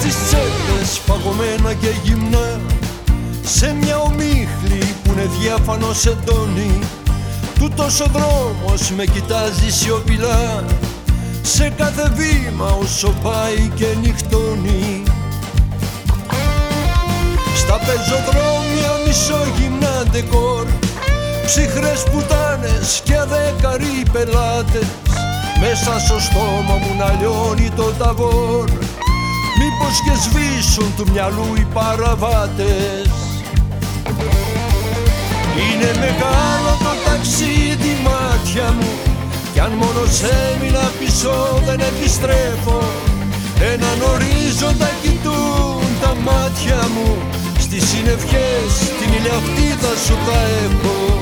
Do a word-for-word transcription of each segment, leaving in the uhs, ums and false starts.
στις τσέπες παγωμένα και γυμνά, σε μια ομίχλη που είναι διάφανος εντόνι, τούτος ο δρόμος με κοιτάζει σιωπηλά, σε κάθε βήμα όσο πάει και νυχτώνει. Στα πεζοδρόμια μισόγυμνα ντεκόρ, ψυχρές πουτάνες και αδέκαροι πελάτες, μέσα στο στόμα μου να λιώνει το ταβόρ, μήπως και σβήσουν του μυαλού οι παραβάτες. Είναι μεγάλο το ταξίδι μάτια μου, κι αν μόνος έμεινα πίσω δεν επιστρέφω. Έναν ορίζοντα κοιτούν τα μάτια μου, στις συνευχές την ηλιαυτίδα σου θα έχω.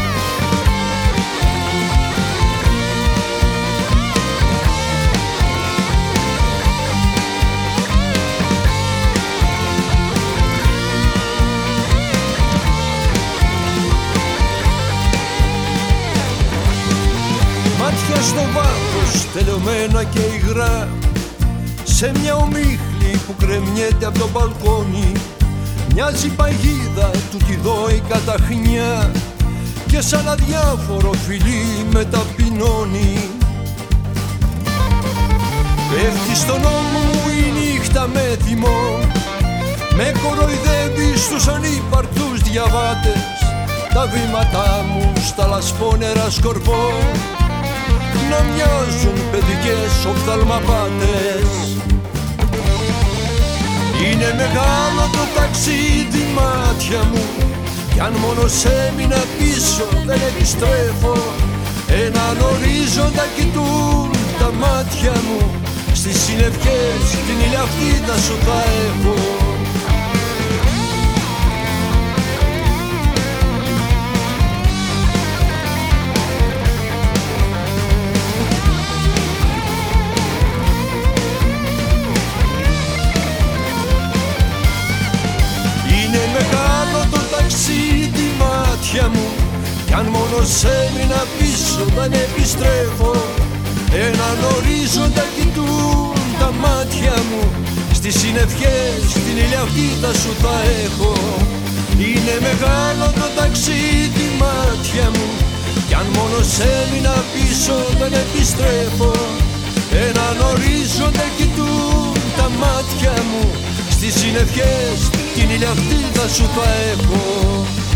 Μάτια στο βάθος τελειωμένα και υγρά, σε μια ομίχλη που κρεμιέται από το μπαλκόνι, μοιάζει παγίδα του τη δώη καταχνιά και σαν αδιάφορο φιλί με ταπεινώνει. Πέφτει στον ώμο μου η νύχτα με θυμό, με κοροϊδεύει στους ανύπαρκτους διαβάτες, τα βήματά μου στα λασπόνερα σκορπώ να μοιάζουν παιδικές οφθαλμαπάτες. Είναι μεγάλο το ταξίδι μάτια μου, κι αν μόνος έμεινα πίσω δεν επιστρέφω. Έναν ορίζοντα κοιτούν τα μάτια μου, στις συνευχές την ηλιαυτίδα σου θα έχω. Είναι μεγάλο το ταξίδι μάτια μου, κι αν μόνος έμεινα πίσω δεν επιστρέφω. Έναν ορίζοντα κοιτούν τα μάτια μου, στις συνευχές την ηλιαυτίδα σου θα έχω. Είναι μεγάλο το ταξίδι μάτια μου, κι αν μόνος έμεινα πίσω δεν επιστρέφω. Έναν ορίζοντα κοιτούν τα μάτια μου, στις συνευχές την ηλιαυτίδα σου θα έχω.